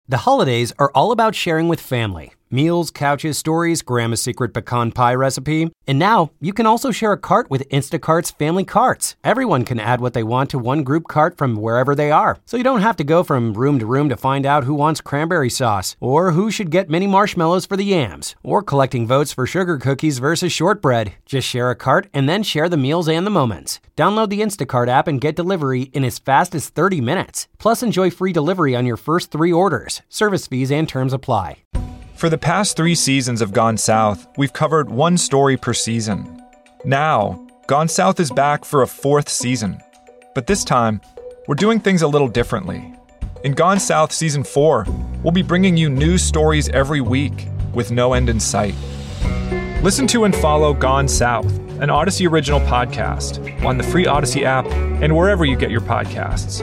The holidays are all about sharing with family. Meals, couches, stories, Grandma's secret pecan pie recipe. And now, you can also share a cart with Instacart's Family Carts. Everyone can add what they want to one group cart from wherever they are. So you don't have to go from room to find out who wants cranberry sauce, or who should get mini marshmallows for the yams, or collecting votes for sugar cookies versus shortbread. Just share a cart and then share the meals and the moments. Download the Instacart app and get delivery in as fast as 30 minutes. Plus, enjoy free delivery on your first 3 orders. Service fees and terms apply. For the past 3 seasons of Gone South, we've covered one story per season. Now, Gone South is back for a 4th season. But this time, we're doing things a little differently. In Gone South Season 4, we'll be bringing you news stories every week with no end in sight. Listen to and follow Gone South, an Odyssey original podcast, on the free Odyssey app and wherever you get your podcasts.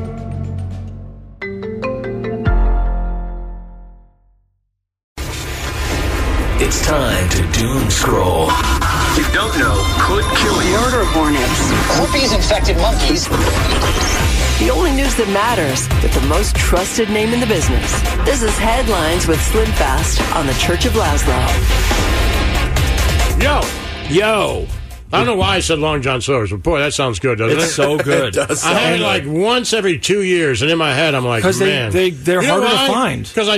It's time to doom scroll. You don't know could kill you. Murder hornets. Herpes-infected monkeys. The only news that matters with the most trusted name in the business. This is Headlines with Slim Fast on the Church of Laszlo. Yo. I don't know why I said Long John Silver's, but boy, that sounds good, doesn't it? It's so good. I had it like once every 2 years, and in my head, I'm like, man. Because they're harder to find. Because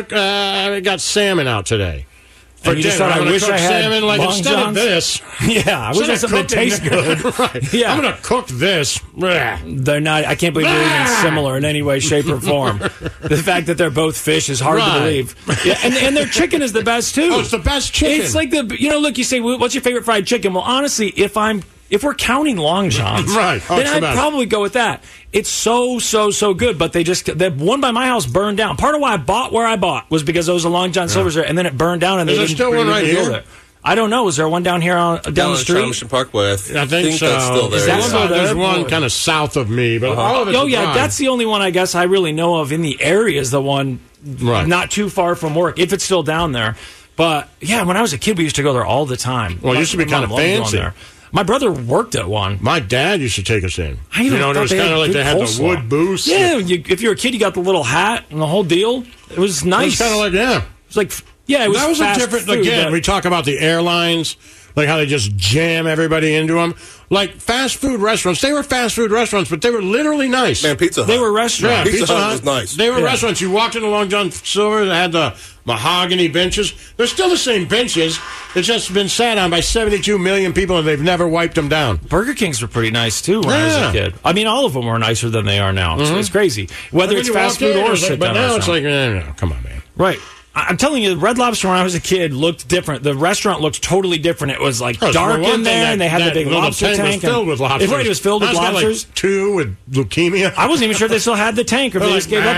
I got salmon out today. And you just thought, I wish I had salmon, like, Long instead Johns? of this. Yeah, I wish I had something that tastes good. Right. Yeah. I'm going to cook this. They're not. I can't believe they're even similar in any way, shape, or form. The fact that they're both fish is hard to believe. Yeah, and their chicken is the best too. Oh, it's the best chicken. It's like look, you say, what's your favorite fried chicken? Well, honestly, if we're counting Long Johns, right, then I'd probably go with that. It's so good, but the one by my house burned down. Part of why I bought where I bought was because there was a Long John Silver's there, and then it burned down. And is there still one right here? It. I don't know. Is there one down here down the street? Mission Parkway. I think so. That's still there. Is that still there? There's one kind of south of me, but all of it's dry. That's the only one I guess I really know of in the area. Is the one not too far from work, if it's still down there. But yeah, when I was a kid, we used to go there all the time. Well, it used to be kind of fancy. My brother worked at one. My dad used to take us in. It was kind of like they had the wood booths. Yeah, if you're a kid, you got the little hat and the whole deal. It was nice. It was kind of like, It was like, it was that was fast a different, food, again, we talk about the airlines, like how they just jam everybody into them. Like fast food restaurants, they were fast food restaurants, but they were literally nice. Man, Pizza Hut. They were restaurants. Yeah, Pizza Hut was nice. They were restaurants. You walked into Long John Silver, they had the mahogany benches. They're still the same benches. It's just been sat on by 72 million people, and they've never wiped them down. Burger Kings were pretty nice, too, when I was a kid. I mean, all of them were nicer than they are now. It's crazy. Whether it's fast food or sit down. But now it's like, no, come on, man. Right. I'm telling you, Red Lobster when I was a kid looked different. The restaurant looked totally different. It was like dark in there, and they had the big lobster tank. Was filled with lobsters. It was filled with lobsters. Like 2 with leukemia. I wasn't even sure if they still had the tank or if they just gave up on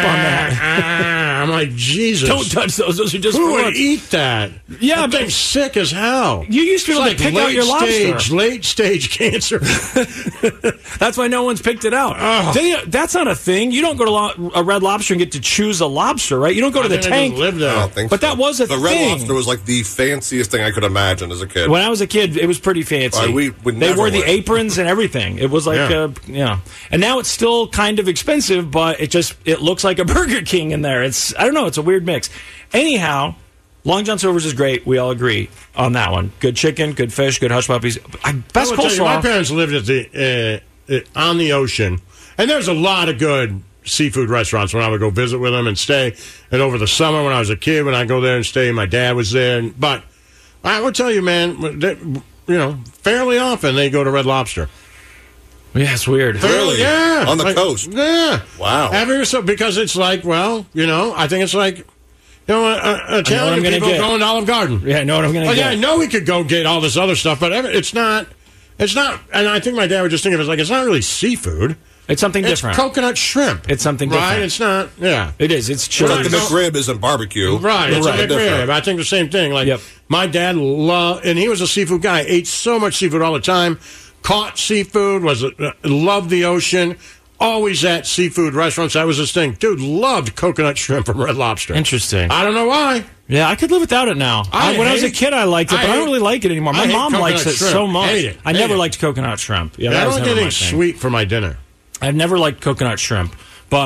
that. I'm like, Jesus. Don't touch those. Those are just Who would eat that? Yeah, but sick as hell. You used to be able to pick out your lobster. Late stage cancer. That's why no one's picked it out. That's not a thing. You don't go to a Red Lobster and get to choose a lobster, right? You don't go to the tank. I don't think but that was a thing. The Red Lobster was like the fanciest thing I could imagine as a kid. When I was a kid, it was pretty fancy. They wore the aprons and everything. It was like, And now it's still kind of expensive, but it looks like a Burger King in there. I don't know. It's a weird mix. Anyhow, Long John Silver's is great. We all agree on that one. Good chicken, good fish, good hush puppies. Best coleslaw. My parents lived at on the ocean, and there's a lot of good seafood restaurants when I would go visit with them and stay. And over the summer when I was a kid, when I go there and stay, my dad was there. But I would tell you, man, fairly often they go to Red Lobster. Yeah, it's weird. Really? Yeah. On the coast? Yeah. Wow. Because it's like, I think it's like, Italian people going to Olive Garden. Yeah, I know what I'm going to get. Yeah, I know we could go get all this other stuff, but it's not, and I think my dad would just think of it as it's not really seafood. It's something different. It's coconut shrimp. It's something different. Right? It's not, It is. It's chili. Like the McRib isn't barbecue. Right. It's a McRib. I think the same thing. Like, my dad loved, and he was a seafood guy, ate so much seafood all the time, caught seafood, loved the ocean, always at seafood restaurants. That was his thing. Dude loved coconut shrimp from Red Lobster. Interesting. I don't know why. Yeah, I could live without it now. When I was a kid, I liked it, but I don't really like it anymore. My mom likes it so much. I never liked coconut shrimp. I don't get anything sweet for my dinner. I've never liked coconut shrimp, but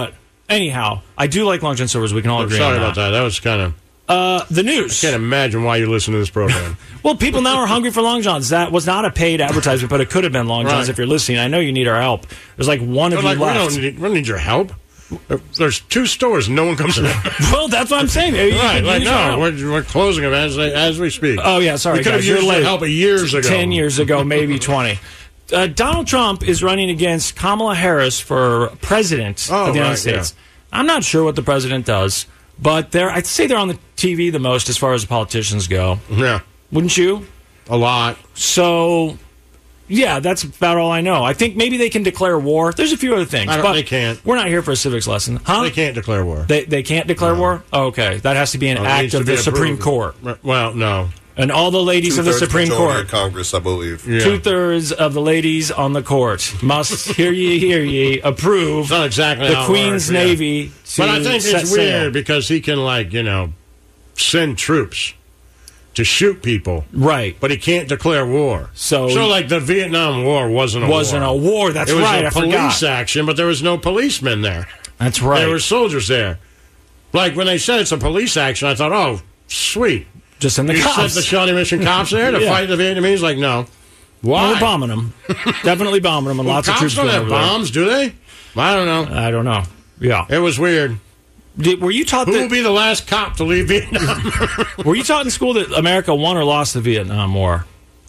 Anyhow, I do like Long John Silver's. We can all agree on that. Sorry about that. That was kind of... the news. I can't imagine why you listen to this program. Well, people now are hungry for Long Johns. That was not a paid advertisement, but it could have been Long Johns if you're listening. I know you need our help. There's like one of you left. We don't need your help. There's 2 stores. No one comes in. Well, that's what I'm saying. Right. Like, no, we're closing them as we speak. Oh, yeah, sorry, we could have used your help years ago. 10 years ago, maybe 20. Donald Trump is running against Kamala Harris for president of the United States. Yeah. I'm not sure what the president does, but I'd say they're on the TV the most as far as the politicians go. Yeah. Wouldn't you? A lot. So, yeah, that's about all I know. I think maybe they can declare war. There's a few other things. But they can't. We're not here for a civics lesson. Huh? They can't declare war. They can't declare war? Oh, okay. That has to be an act of the Supreme Court. Well, no. And all the ladies of the Supreme Court. Congress, I believe. Yeah. 2/3 of the ladies on the court must, hear ye, approve it's not exactly the Queen's Navy. But I think it's weird because he can, send troops to shoot people. Right. But he can't declare war. So like, the Vietnam War wasn't a war. Wasn't a war, that's right, I forgot. It was a police action, but there was no policemen there. That's right. There were soldiers there. Like, when they said it's a police action, I thought, oh, sweet. Just in the cops. You sent the Shawnee Mission cops there to fight the Vietnamese? Like, no. Why? Well, we're bombing them. Definitely bombing them. And lots of troops don't have bombs, do they? I don't know. I don't know. Yeah. It was weird. Were you taught Who will be the last cop to leave Vietnam? Were you taught in school that America won or lost the Vietnam War?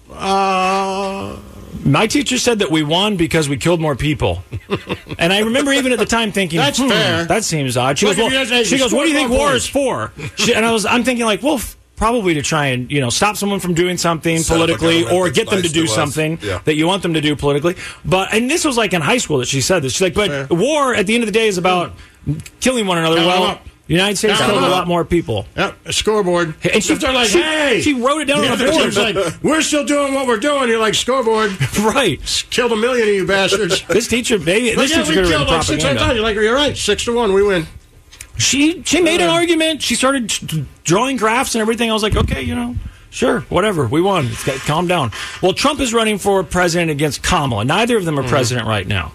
My teacher said that we won because we killed more people. And I remember even at the time thinking, that's fair. That seems odd. She goes, what do you think war is for? And I'm thinking, probably to try and stop someone from doing something politically or get them to do something that you want them to do politically. And this was like in high school that she said this. She's like, but war at the end of the day is about killing one another. Well, the United States killed a lot more people. Yep, a scoreboard. And they're like, hey! She wrote it down on the board. Like, we're still doing what we're doing. You're like, scoreboard. Right. Killed 1 million of you bastards. This teacher, baby. This teacher could have written propaganda. You're like, you're right. 6-1, we win. She made an argument. She started drawing graphs and everything. I was like, okay, sure, whatever. We won. Calm down. Well, Trump is running for president against Kamala. Neither of them are president right now.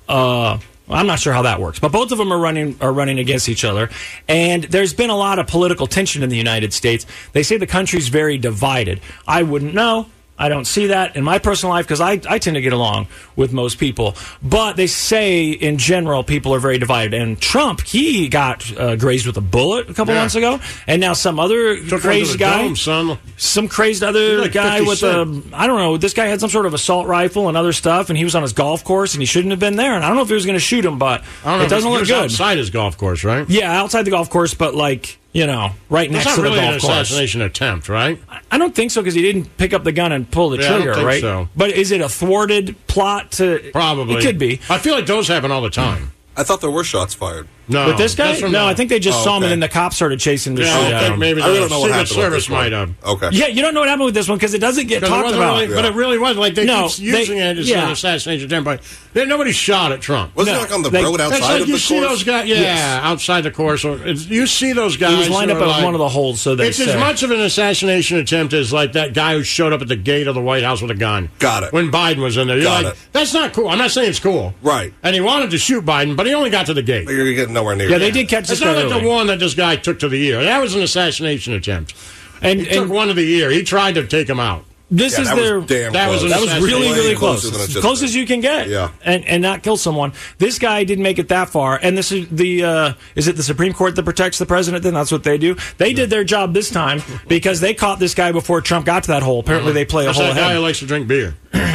I'm not sure how that works, but both of them are running against each other. And there's been a lot of political tension in the United States. They say the country's very divided. I wouldn't know. I don't see that in my personal life because I tend to get along with most people. But they say, in general, people are very divided. And Trump, he got grazed with a bullet a couple months ago. And now some other crazed guy, some crazed other guy with I don't know, this guy had some sort of assault rifle and other stuff, and he was on his golf course, and he shouldn't have been there. And I don't know if he was going to shoot him, but it doesn't look good. Outside his golf course, right? Yeah, outside the golf course, but right next to the golf course. It's not really an assassination attempt, right? I don't think so because he didn't pick up the gun and pull the trigger, I don't think right? So. But is it a thwarted plot to... Probably. It could be. I feel like those happen all the time. I thought there were shots fired. No. With this guy? No, I think they just saw him and then the cops started chasing the shit out of him. Maybe I don't know what happened. Secret Service might have. Okay. Yeah, you don't know what happened with this one because it doesn't get talked about. But it really was. Like, they keep using it as an assassination attempt. But nobody shot at Trump. Wasn't it on the road outside of the course? You see those guys, outside the course. You see those guys. He was lined up at one of the holes, so they say. It's as much of an assassination attempt as like that guy who showed up at the gate of the White House with a gun. Got it. When Biden was in there. You're like, that's not cool. I'm not saying it's cool. Right. And he wanted to shoot Biden, but he only got to the gate. You're getting nowhere near. Yeah, they did catch this guy early. It's not like the one that this guy took to the ear. That was an assassination attempt. And he took one to the ear. He tried to take him out. This is their. That was really, really close. As close as you can get. Yeah. And not kill someone. This guy didn't make it that far. And this is is it the Supreme Court that protects the president? Then that's what they do. They did their job this time because they caught this guy before Trump got to that hole. Apparently, they play a hole ahead. That guy who likes to drink beer.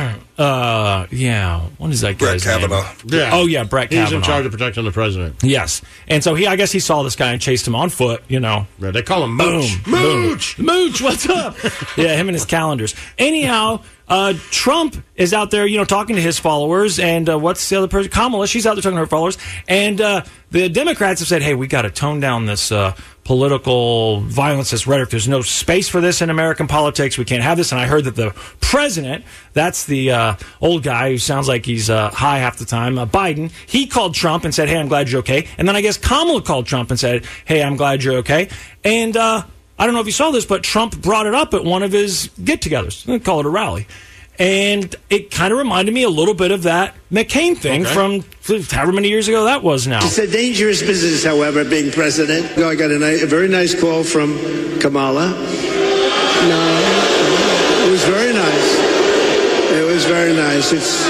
Yeah. What is that guy's name? Brett Kavanaugh. Yeah. Oh, yeah, Brett Kavanaugh. He's in charge of protecting the president. Yes. And so I guess he saw this guy and chased him on foot, Yeah, they call him Mooch. Boom. Mooch, what's up? Yeah, him and his calendars. Anyhow, Trump is out there, talking to his followers. And what's the other person? Kamala, she's out there talking to her followers. And the Democrats have said, hey, we got to tone down this political violence, this rhetoric. There's no space for this in American politics. We can't have this. And I heard that the president, that's the old guy who sounds like he's high half the time, Biden, he called Trump and said, hey, I'm glad you're okay. And then I guess Kamala called Trump and said, hey, I'm glad you're okay. And I don't know if you saw this, but Trump brought it up at one of his get-togethers. They call it a rally. And it kind of reminded me a little bit of that McCain thing from however many years ago that was now. It's a dangerous business, however, being president. I got a very nice call from Kamala. No, it was very nice. It was very nice.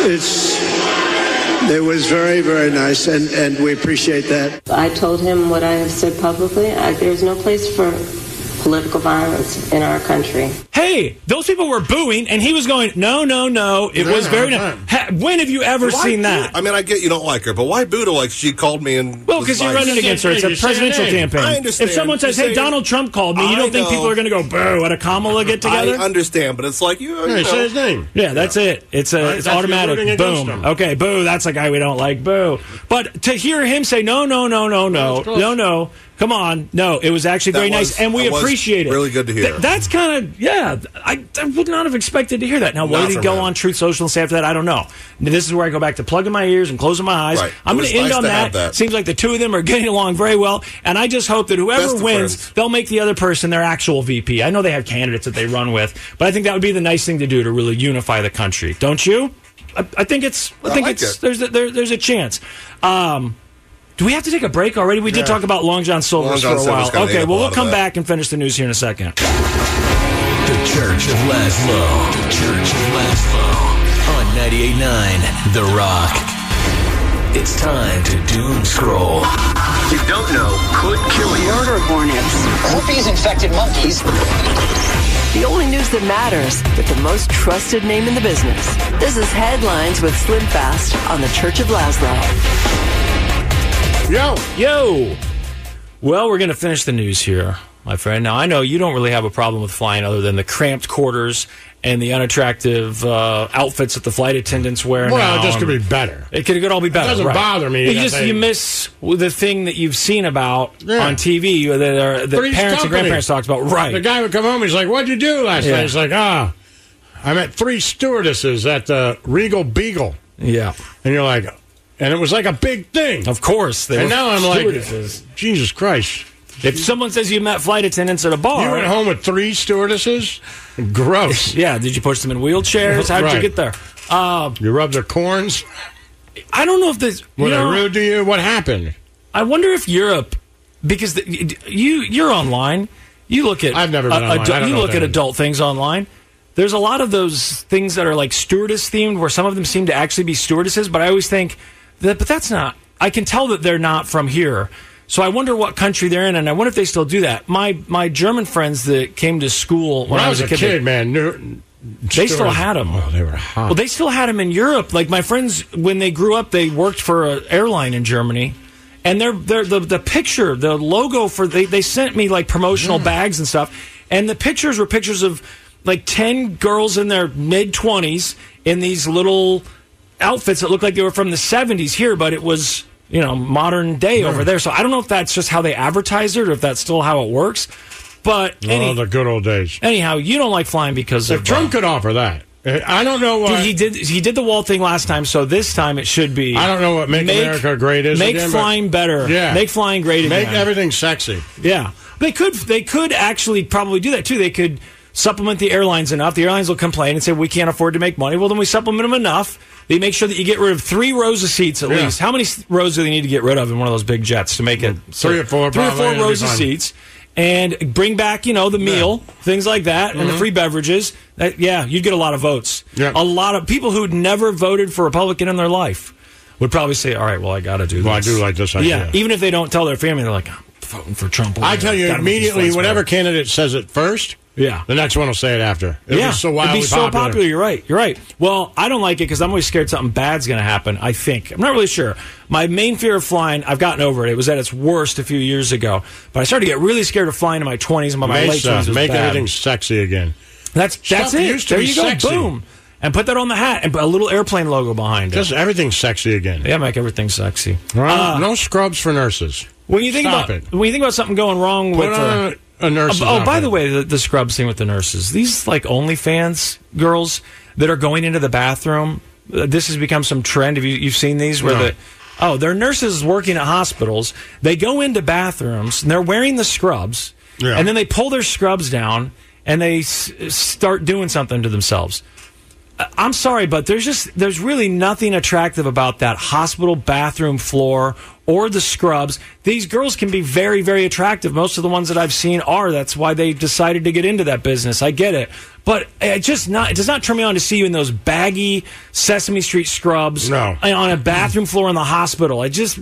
It was very, very nice, and we appreciate that. I told him what I have said publicly. There's no place for political violence in our country. Hey, those people were booing, and he was going, no. It was very nice. When have you ever seen that? I mean, I get you don't like her, but why boo her like she called me and... Well, because you're running against her. It's a presidential campaign. I understand. If someone says, hey, Donald Trump called me, you don't think people are going to go boo at a Kamala get-together? I understand, but it's like, you know. Say his name. Yeah, that's it. It's automatic. Boom. Okay, boo, that's a guy we don't like. Boo. But to hear him say, no. Come on. No, it was actually very nice, and we appreciate it. Really good to hear. That's kind of, I would not have expected to hear that. Now, why did he go on Truth Social and say after that? I don't know. This is where I go back to plugging my ears and closing my eyes. Right. I'm going to end on that. Seems like the two of them are getting along very well, and I just hope that whoever wins, they'll make the other person their actual VP. I know they have candidates that they run with, but I think that would be the nice thing to do to really unify the country. Don't you? I think it's. There's a chance. Do we have to take a break already? We did talk about Long John Silver's for a while. Okay, well, we'll come back and finish the news here in a second. The Church of Laszlo. The Church of Laszlo. On 98.9 The Rock. It's time to doom scroll. You don't know could kill you. Murder hornets. Herpes-infected monkeys. The only news that matters with the most trusted name in the business. This is Headlines with Slim Fast on the Church of Laszlo. Yo! Well, we're going to finish the news here, my friend. Now, I know you don't really have a problem with flying other than the cramped quarters and the unattractive outfits that the flight attendants wear now. Well, it just could be better. It could all be better. It doesn't bother me. You miss the thing that you've seen about on TV that parents and grandparents talked about. Right. The guy would come home, he's like, what'd you do last night? He's like, I met 3 stewardesses at the Regal Beagle. Yeah. And you're like... And it was like a big thing. Of course. And now I'm like, Jesus Christ. If someone says you met flight attendants at a bar... You went home with 3 stewardesses? Gross. Yeah. Did you push them in wheelchairs? How did you get there? You rubbed their corns? I don't know if this... Were they rude to you? What happened? I wonder if Europe... Because you're online. You look at... I've never been online. You look at adult things online. There's a lot of those things that are like stewardess themed where some of them seem to actually be stewardesses, but I always think... But that's not... I can tell that they're not from here. So I wonder what country they're in, and I wonder if they still do that. My German friends that came to school when I was a kid, they still had them. Oh, they were hot. Well, they still had them in Europe. Like my friends, when they grew up, they worked for an airline in Germany. And the picture, the logo for... They sent me like promotional bags and stuff. And the pictures were pictures of like 10 girls in their mid-20s in these little... outfits that looked like they were from the 70s here, but it was, modern day over there. So I don't know if that's just how they advertise it or if that's still how it works. But the good old days. Anyhow, you don't like flying because if Trump could offer that. I don't know what... He did the wall thing last time, so this time it should be... I don't know what Make America Great is. Make flying better. Yeah. Make flying great again. Make everything sexy. Yeah. They could actually probably do that, too. They could supplement the airlines enough. The airlines will complain and say, we can't afford to make money. Well, then we supplement them enough. They make sure that you get rid of 3 rows of seats at least. How many rows do they need to get rid of in one of those big jets to make it? 3 or 4, 3 or 4 rows of seats. And bring back, the meal, things like that, and the free beverages. You'd get a lot of votes. Yeah. A lot of people who'd never voted for Republican in their life would probably say, all right, well, I got to do this. Well, I do like this idea. Yeah, even if they don't tell their family, they're like, I'm voting for Trump. I tell you, immediately, whatever candidate says it first... Yeah. The next one will say it after. It'd be so wildly It'd be so popular. You're right. Well, I don't like it because I'm always scared something bad's going to happen, I think. I'm not really sure. My main fear of flying, I've gotten over it. It was at its worst a few years ago. But I started to get really scared of flying in my 20s and by my late 20s. Make everything sexy again. That's it. There you go. Sexy. Boom. And put that on the hat and put a little airplane logo behind it. Just everything sexy again. Yeah, make everything sexy. No scrubs for nurses. When you think about something going wrong with... a nurse. By the way, the scrubs thing with the nurses. These like OnlyFans girls that are going into the bathroom. This has become some trend. Have you've seen these where they're nurses working at hospitals. They go into bathrooms and they're wearing the scrubs, and then they pull their scrubs down and they start doing something to themselves. I'm sorry, but there's really nothing attractive about that hospital bathroom floor or the scrubs. These girls can be very, very attractive. Most of the ones that I've seen are. That's why they decided to get into that business. I get it. But it does not turn me on to see you in those baggy Sesame Street scrubs on a bathroom floor in the hospital.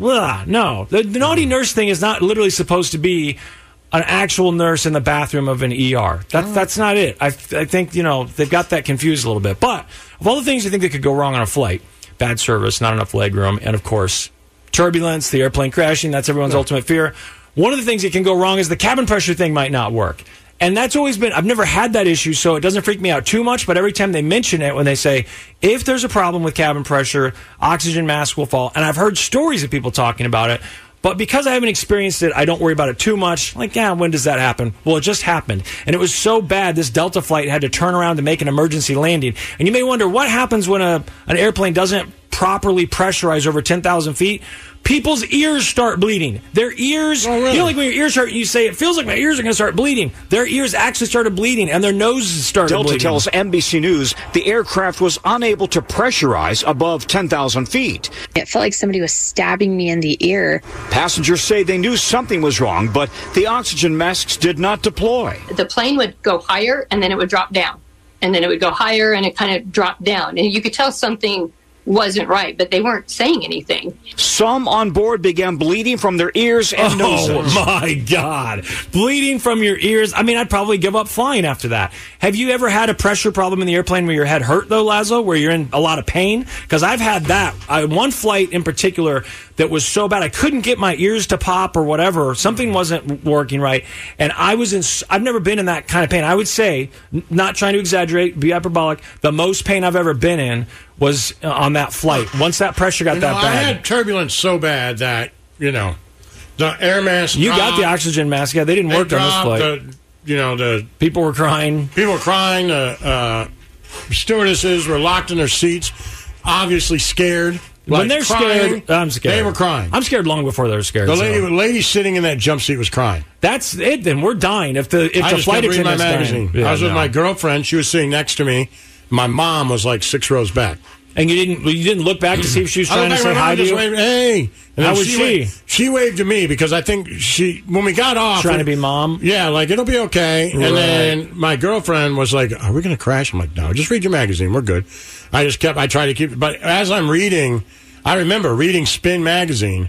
No. The naughty nurse thing is not literally supposed to be an actual nurse in the bathroom of an ER. That's not it. I think, they've got that confused a little bit. But of all the things you think that could go wrong on a flight, bad service, not enough legroom, and of course, turbulence, the airplane crashing, that's everyone's ultimate fear. One of the things that can go wrong is the cabin pressure thing might not work. And that's always been, I've never had that issue, so it doesn't freak me out too much, but every time they mention it, when they say, if there's a problem with cabin pressure, oxygen mask will fall. And I've heard stories of people talking about it. But because I haven't experienced it, I don't worry about it too much. When does that happen? Well, it just happened. And it was so bad, this Delta flight had to turn around to make an emergency landing. And you may wonder, what happens when an airplane doesn't properly pressurize over 10,000 feet? People's ears start bleeding. Their ears, really? Like when your ears hurt, you say, it feels like my ears are going to start bleeding. Their ears actually started bleeding, and their noses started bleeding. Delta tells NBC News the aircraft was unable to pressurize above 10,000 feet. It felt like somebody was stabbing me in the ear. Passengers say they knew something was wrong, but the oxygen masks did not deploy. The plane would go higher, and then it would drop down. And then it would go higher, and it kind of dropped down. And you could tell something wasn't right, but they weren't saying anything. Some on board began bleeding from their ears and noses. Oh, my God. Bleeding from your ears. I'd probably give up flying after that. Have you ever had a pressure problem in the airplane where your head hurt, though, Lazo, where you're in a lot of pain? Because I've had that. One flight in particular that was so bad I couldn't get my ears to pop or whatever. Something wasn't working right. And I've never been in that kind of pain. I would say, not trying to exaggerate, be hyperbolic, the most pain I've ever been in was on that flight. Once that pressure got that bad. I had turbulence so bad that, the air mask You got the oxygen mask. Yeah, they didn't work on this flight. The people were crying. The stewardesses were locked in their seats, obviously scared. When they're crying, scared, I'm scared. They were crying. I'm scared long before they were scared. The lady sitting in that jump seat was crying. That's it. Then we're dying. If the flight attendant's dying. I was with my girlfriend. She was sitting next to me. My mom was like 6 rows back. And you didn't look back to see if she was trying to say hi to you? Hey. And how was she? She waved to me because I think when we got off. Trying to be mom? Yeah, like, it'll be okay. Right. And then my girlfriend was like, are we going to crash? I'm like, no, just read your magazine. We're good. I tried to keep, but as I'm reading, I remember reading Spin magazine.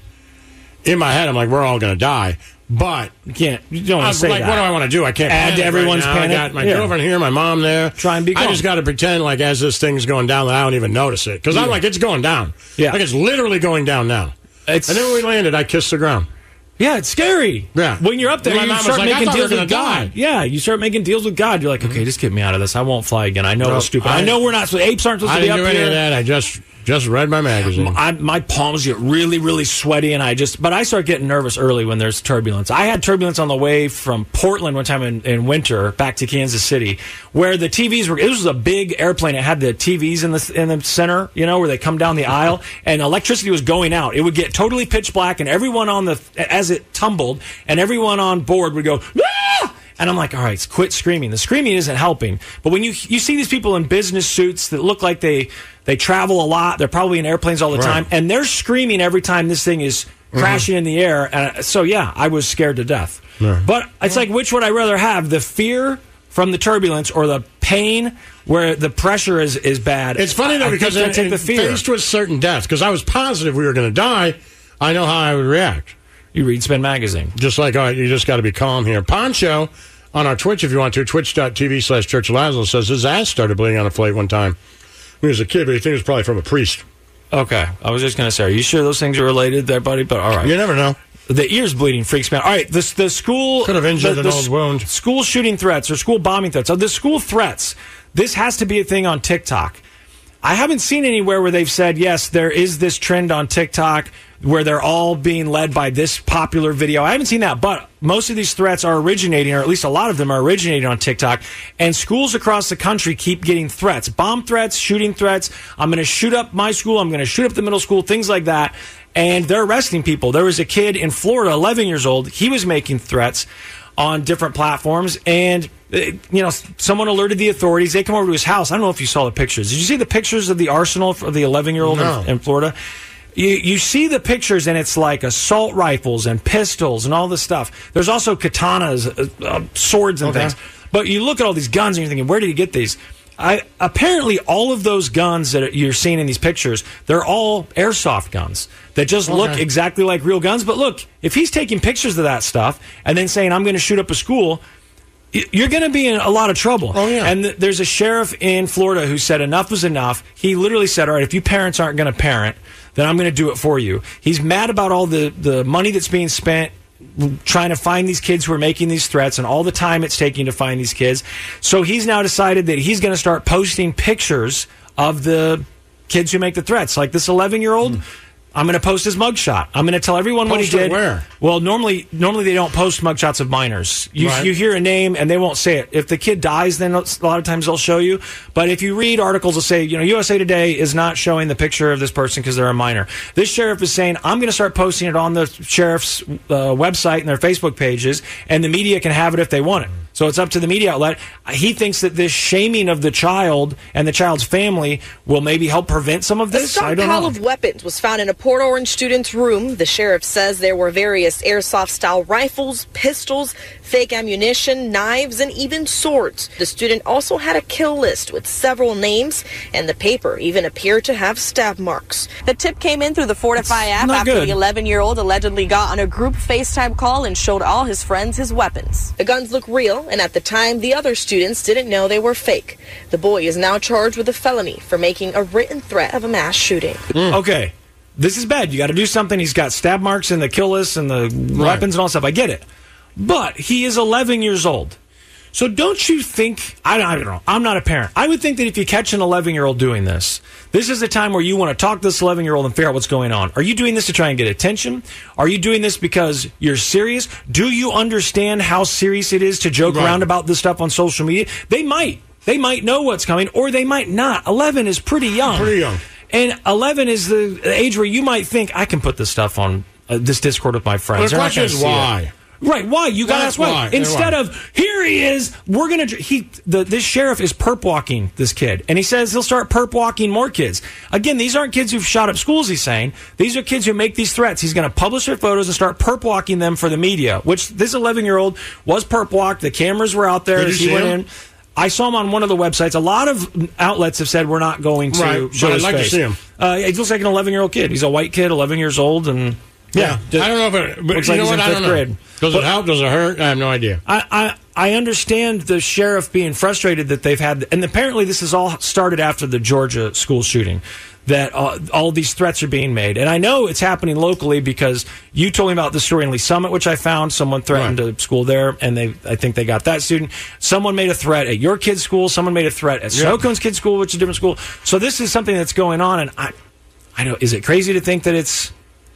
In my head, I'm like, we're all going to die. But you don't want to say that. What do I want to do? I can't add to everyone's panic. I got my girlfriend here, my mom there. Try and be calm. I just got to pretend like as this thing's going down that I don't even notice it. Because I'm like, it's going down. Yeah. Like, it's literally going down now. And then when we landed, I kissed the ground. Yeah, it's scary. Yeah. When you're up there, you start making deals with God. Die. Yeah, you start making deals with God. You're like, okay, just get me out of this. I won't fly again. I know it's stupid. I know we're not. Apes aren't supposed to be up here. I didn't do any of that. I just read my magazine. My palms get really, really sweaty, and but I start getting nervous early when there's turbulence. I had turbulence on the way from Portland one time in winter back to Kansas City, where the TVs were. It was a big airplane. It had the TVs in the center, where they come down the aisle, and electricity was going out. It would get totally pitch black, and everyone as it tumbled, and everyone on board would go, ah! And I'm like, all right, quit screaming. The screaming isn't helping. But when you see these people in business suits that look like they travel a lot, they're probably in airplanes all the time, and they're screaming every time this thing is crashing in the air. And so, yeah, I was scared to death. But it's like, which would I rather have? The fear from the turbulence or the pain where the pressure is bad? It's funny, though, because I take the fear. Faced with certain death, because I was positive we were going to die, I know how I would react. You read Spin magazine. Just like, all right, you just got to be calm here. Poncho, on our Twitch, if you want to, twitch.tv/Church of Lazlo, says his ass started bleeding on a flight one time when he was a kid, but he thinks it was probably from a priest. Okay. I was just going to say, are you sure those things are related there, buddy? But all right. You never know. The ears bleeding freaks me out. All right, the school... Could have injured an old wound. School shooting threats or school bombing threats. The school threats, this has to be a thing on TikTok. I haven't seen anywhere where they've said, yes, there is this trend on TikTok where they're all being led by this popular video. I haven't seen that, but most of these threats are originating, or at least a lot of them are originating on TikTok, and schools across the country keep getting threats. Bomb threats, shooting threats. I'm going to shoot up my school. I'm going to shoot up the middle school, things like that. And they're arresting people. There was a kid in Florida, 11 years old. He was making threats. on different platforms, and someone alerted the authorities. They come over to his house. I don't know if you saw the pictures. Did you see the pictures of the arsenal of the 11-year-old in Florida? You see the pictures, and it's like assault rifles and pistols and all this stuff. There's also katanas, swords and things. But you look at all these guns, and you're thinking, where did he get these? Apparently, all of those guns that you're seeing in these pictures, they're all airsoft guns that just look exactly like real guns. But look, if he's taking pictures of that stuff and then saying, I'm going to shoot up a school, you're going to be in a lot of trouble. Oh, yeah. And there's a sheriff in Florida who said enough was enough. He literally said, all right, if you parents aren't going to parent, then I'm going to do it for you. He's mad about all the money that's being spent trying to find these kids who are making these threats and all the time it's taking to find these kids. So he's now decided that he's going to start posting pictures of the kids who make the threats. Like this 11-year-old, I'm going to post his mugshot. I'm going to tell everyone what he did. Where? Well, normally they don't post mugshots of minors. You hear a name and they won't say it. If the kid dies, then a lot of times they'll show you. But if you read articles that say, USA Today is not showing the picture of this person because they're a minor. This sheriff is saying, I'm going to start posting it on the sheriff's website and their Facebook pages, and the media can have it if they want it. So it's up to the media outlet. He thinks that this shaming of the child and the child's family will maybe help prevent some of this. A stockpile of weapons was found in a Port Orange student's room. The sheriff says there were various airsoft-style rifles, pistols, fake ammunition, knives, and even swords. The student also had a kill list with several names, and the paper even appeared to have stab marks. The tip came in through the Fortify app after the 11-year-old allegedly got on a group FaceTime call and showed all his friends his weapons. The guns look real, and at the time, the other students didn't know they were fake. The boy is now charged with a felony for making a written threat of a mass shooting. Okay. This is bad. You got to do something. He's got stab marks and the kill list and the weapons and all that stuff. I get it. But he is 11 years old. So don't you think, I don't know, I'm not a parent. I would think that if you catch an 11-year-old doing this is a time where you want to talk to this 11-year-old and figure out what's going on. Are you doing this to try and get attention? Are you doing this because you're serious? Do you understand how serious it is to joke around about this stuff on social media? They might know what's coming, or they might not. 11 is pretty young. And 11 is the age where you might think, I can put this stuff on this Discord with my friends. The question is why? Right, why? You got to ask why. Instead of, here he is, we're going to... This sheriff is perp walking this kid, and he says he'll start perp walking more kids. Again, these aren't kids who've shot up schools, he's saying. These are kids who make these threats. He's going to publish their photos and start perp walking them for the media, which this 11-year-old was perp walked. The cameras were out there as he went in. I saw him on one of the websites. A lot of outlets have said we're not going to show his face. I'd like to see him. He looks like an 11-year-old kid. He's a white kid, 11 years old, and... Yeah, I don't know if it... But you know what? I don't know. Does it help? Does it hurt? I have no idea. I understand the sheriff being frustrated that they've had... And apparently this has all started after the Georgia school shooting, that all these threats are being made. And I know it's happening locally because you told me about the story in Lee Summit, which I found. Someone threatened a school there, and I think they got that student. Someone made a threat at your kid's school. Someone made a threat at Snowcone's kid's school, which is a different school. So this is something that's going on, and I know, is it crazy to think that it's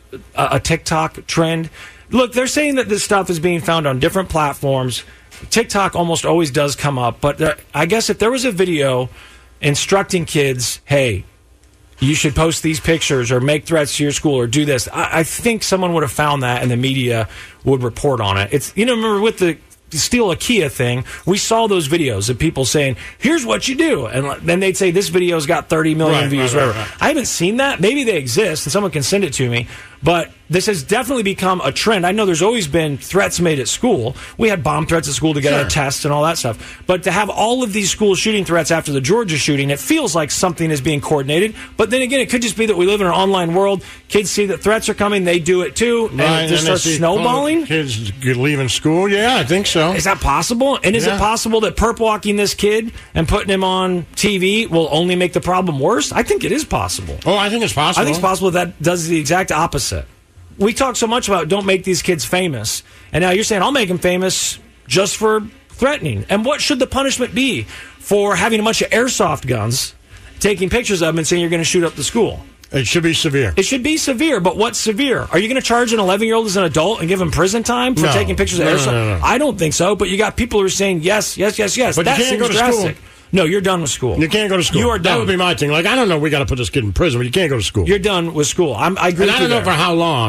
a TikTok trend? Look, they're saying that this stuff is being found on different platforms. TikTok almost always does come up, but I guess if there was a video instructing kids, hey, you should post these pictures or make threats to your school or do this, I think someone would have found that and the media would report on it. It's, remember with the steal a Kia thing, we saw those videos of people saying, here's what you do, and then they'd say this video's got 30 million views, whatever. I haven't seen that. Maybe they exist and someone can send it to me, but this has definitely become a trend. I know there's always been threats made at school. We had bomb threats at school to get a test and all that stuff. But to have all of these school shooting threats after the Georgia shooting, it feels like something is being coordinated. But then again, it could just be that we live in an online world. Kids see that threats are coming, they do it too, and it just starts snowballing. Kids leaving school? Yeah, I think so. Is that possible? And is it possible that perp walking this kid and putting him on TV will only make the problem worse? I think it is possible. Oh, I think it's possible. I think it's possible that does the exact opposite. We talk so much about don't make these kids famous, and now you're saying I'll make them famous just for threatening. And what should the punishment be for having a bunch of airsoft guns, taking pictures of them and saying you're going to shoot up the school? It should be severe. It should be severe, but what's severe? Are you going to charge an 11-year-old as an adult and give him prison time for taking pictures of airsoft? No. I don't think so, but you got people who are saying yes. But that you can't seems go to drastic. School. No, you're done with school. You can't go to school. You are done. That would be my thing. Like, I don't know, we got to put this kid in prison, but you can't go to school. You're done with school. I agree with you. And I don't know for how long.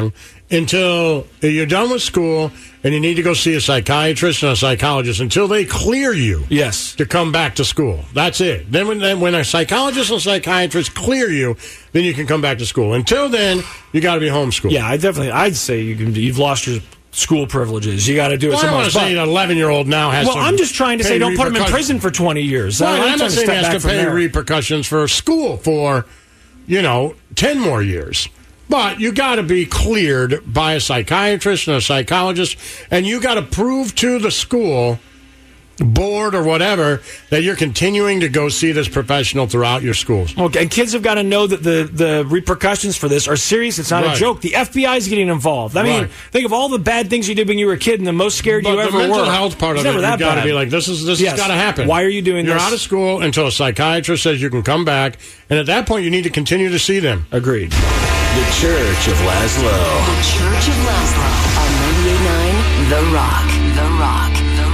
until you're done with school and you need to go see a psychiatrist and a psychologist until they clear you to come back to school. That's it. Then when a psychologist and psychiatrist clear you, then you can come back to school. Until then, you got to be homeschooled. Yeah, I'd say you've lost your school privileges. You got to do it. I don't want to say an 11-year-old now has to. Well, I'm just trying to say don't put him in prison for 20 years. Well, I'm not saying he has to pay repercussions for school for, 10 more years. But you got to be cleared by a psychiatrist and a psychologist, and you got to prove to the school board or whatever that you're continuing to go see this professional throughout your schools. Okay, and kids have got to know that the repercussions for this are serious. It's not a joke. The FBI is getting involved. I mean, think of all the bad things you did when you were a kid and the most scared you ever were. The mental health part of it, you got to be like, this has got to happen. Why are you doing this? You're out of school until a psychiatrist says you can come back, and at that point you need to continue to see them. Agreed. The Church of Laszlo. The Church of Laszlo on 98.9 The Rock. The Rock.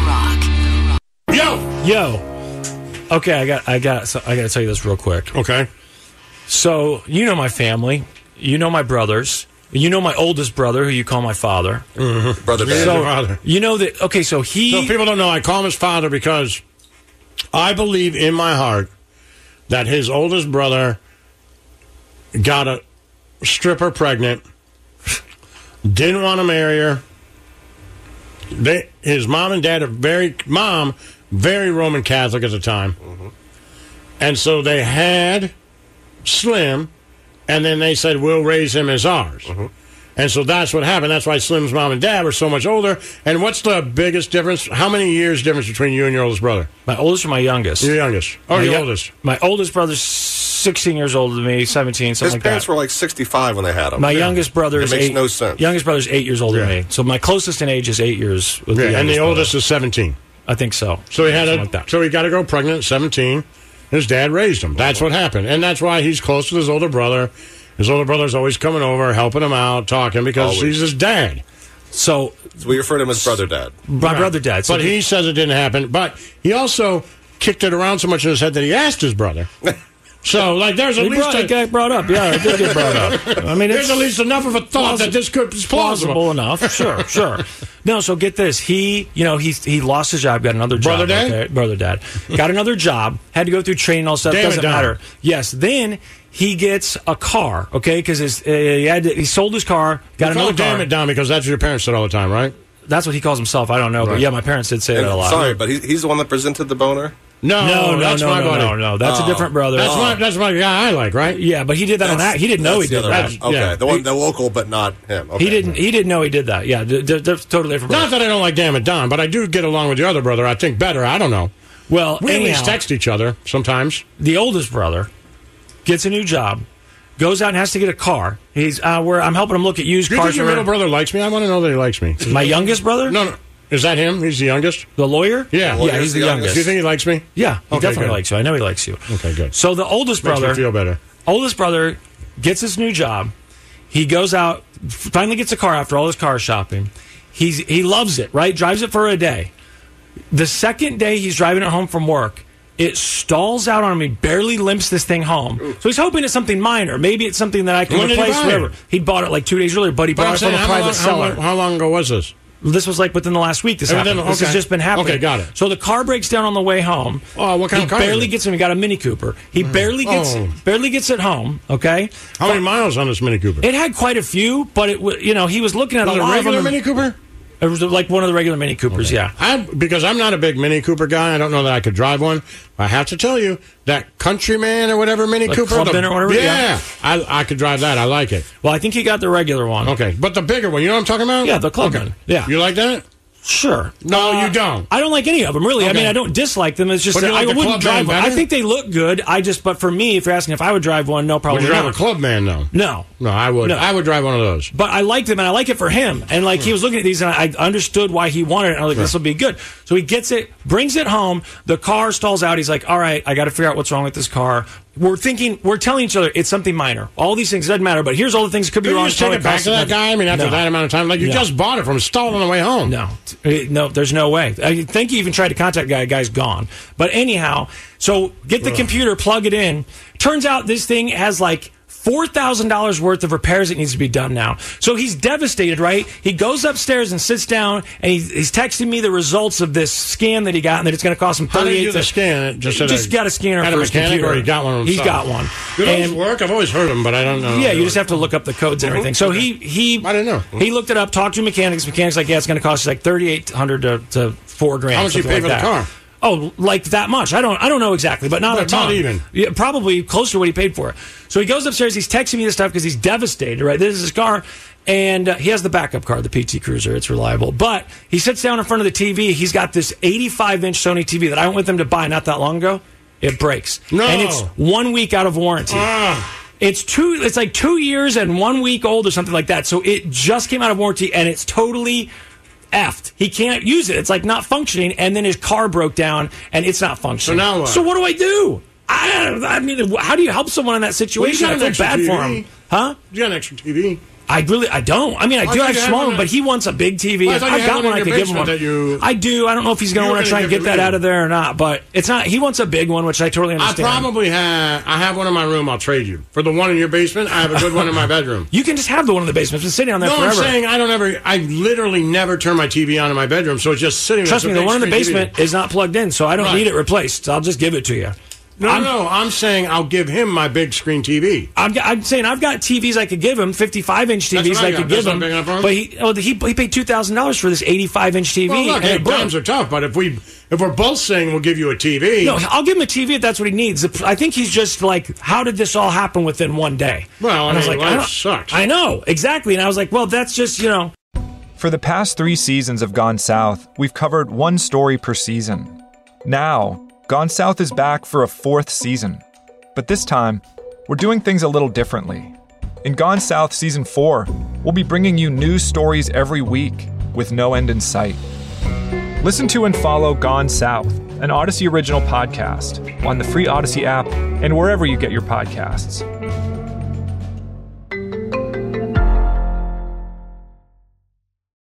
Yo. Okay, I got to tell you this real quick. Okay. So, you know my family. You know my brothers. You know my oldest brother, who you call my father. Mm-hmm. Brother Dad. Father. You know that, okay, so people don't know, I call him his father because I believe in my heart that his oldest brother got a stripper pregnant, didn't want to marry her. His mom and dad are very Roman Catholic at the time. Mm-hmm. And so they had Slim, and then they said, we'll raise him as ours. Mm-hmm. And so that's what happened. That's why Slim's mom and dad were so much older. And what's the biggest difference? How many years difference between you and your oldest brother? My oldest or my youngest? Your youngest. Oh, your oldest. My oldest brother's 16 years older than me, 17, something like that. His parents were like 65 when they had him. My youngest brother is 8. It makes no sense. Youngest brother's 8 years older than me. So my closest in age is 8 years. With the and the oldest is 17. I think so. So he so he got to go pregnant at 17. His dad raised him. That's what happened. And that's why he's close with his older brother. His older brother's always coming over, helping him out, talking, because he's his dad. So we refer to him as Brother Dad. My Brother Dad. So but he says it didn't happen. But he also kicked it around so much in his head that he asked his brother. So, there's at least... It got brought up. Yeah, it did get brought up. I mean, there's at least enough of a thought that this could be plausible enough. Sure. No, so get this. He lost his job, got another job. Brother Dad? Okay? Brother Dad. Got another job, had to go through training, all stuff. Doesn't matter. Yes, then he gets a car, okay? Because he sold his car, got another car. Damn it, Don, because that's what your parents said all the time, right? That's what he calls himself. I don't know. Right. But yeah, my parents did say that a lot. Sorry, but he's the one that presented the boner? No, that's my buddy. No. That's a different brother. That's my guy I like, right? Yeah, but he did that on that. He didn't know he did that. Okay, the local, but not him. Okay. He didn't know he did that. Yeah, they're totally different. Not that I don't like Damn It Don, but I do get along with your other brother. I think better. I don't know. Well, we at least text each other sometimes. The oldest brother gets a new job, goes out and has to get a car. I'm helping him look at used cars. Do you think your middle brother likes me? I want to know that he likes me. My youngest brother? No. Is that him? He's the youngest? The lawyer? Yeah. Yeah, he's the youngest. Do you think he likes me? Yeah, he definitely likes you. I know he likes you. Okay, good. So the oldest brother... Makes me feel better. Oldest brother gets his new job. He goes out, finally gets a car after all his car shopping. He loves it, right? Drives it for a day. The second day he's driving it home from work, it stalls out on him. He barely limps this thing home. Ooh. So he's hoping it's something minor. Maybe it's something that I can replace, whatever. He'd bought it like 2 days earlier, but he bought it from a private seller. How long ago was this? This was within the last week. This happened. This has just been happening. Okay, got it. So the car breaks down on the way home. Oh, what kind of car? He barely gets him. He got a Mini Cooper. He barely gets it home. Okay. How many miles on this Mini Cooper? It had quite a few, but he was looking at a lot of them. Regular Mini Cooper? It was like one of the regular Mini Coopers, yeah. Because I'm not a big Mini Cooper guy. I don't know that I could drive one. I have to tell you, that Countryman or whatever Mini Cooper. Clubman or whatever? Yeah. I could drive that. I like it. Well, I think he got the regular one. Okay. But the bigger one, you know what I'm talking about? Yeah, the Clubman. Okay. Yeah. You like that? Sure. No, you don't. I don't like any of them, really. Okay. I mean, I don't dislike them. It's just that I wouldn't drive one. I think they look good. But for me, if you're asking if I would drive one, no, probably not. Would you drive a Clubman, though? No. No, I would. No. I would drive one of those. But I liked them, and I like it for him. And he was looking at these, and I understood why he wanted it. And I was like, this will be good. So he gets it, brings it home. The car stalls out. He's like, all right, I got to figure out what's wrong with this car. We're telling each other it's something minor. All these things doesn't matter, but here's all the things that could be wrong. You just take it back to that guy? I mean, after that amount of time? You just bought it from stalled on the way home. No, there's no way. I think he even tried to contact the guy. The guy's gone. But anyhow, so get the computer, plug it in. Turns out this thing has $4,000 worth of repairs that needs to be done now. So he's devastated, right? He goes upstairs and sits down, and he's texting me the results of this scan that he got, and that it's going to cost him $38,000. How did he do the scan? Just got a scanner for his computer. Or he got one himself? He's got one. Do those work? I've always heard them, but I don't know. Yeah, you just have to look up the codes and everything. So he I don't know. He looked it up, talked to mechanics. Mechanics like, yeah, it's going to cost you like $3,800 to $4,000. How much do you pay for the car? Oh, like that much. I don't know exactly, but not a ton. Not even. Yeah, probably close to what he paid for it. So he goes upstairs, he's texting me this stuff because he's devastated, right? This is his car. And he has the backup car, the PT Cruiser. It's reliable. But he sits down in front of the TV. He's got this 85-inch Sony TV that I went with him to buy not that long ago. It breaks. No. And it's 1 week out of warranty. It's like 2 years and 1 week old or something like that. So it just came out of warranty, and it's totally effed. He can't use it. It's like not functioning, and then his car broke down, and it's not functioning. So now what? So what do I do? I mean, how do you help someone in that situation? I feel bad for him. Huh? You got an extra TV? I don't. I mean, I do have a small one, but he wants a big TV. I've got one I could give him one. I do. I don't know if he's going to want to try and get that out of there or not, but it's not. He wants a big one, which I totally understand. I have one in my room. I'll trade you for the one in your basement. I have a good one in my bedroom. You can just have the one in the basement. It's been sitting on there forever. No, I'm saying I literally never turn my TV on in my bedroom, so it's just sitting there. Trust me, the one in the basement is not plugged in, so I don't need it replaced. So I'll just give it to you. No, I'm saying I'll give him my big screen TV. I'm saying I've got TVs I could give him, 55-inch TVs I could give him. But he paid $2,000 for this 85-inch TV. Well, look, times are tough, but if we're both saying we'll give you a TV. No, I'll give him a TV if that's what he needs. I think he's just like, how did this all happen within one day? Well, and I was like, life sucks. I know, exactly. And I was like, well, that's just, For the past 3 seasons of Gone South, we've covered one story per season. Now, Gone South is back for a 4th season. But this time, we're doing things a little differently. In Gone South Season 4, we'll be bringing you new stories every week with no end in sight. Listen to and follow Gone South, an Odyssey original podcast, on the free Odyssey app and wherever you get your podcasts.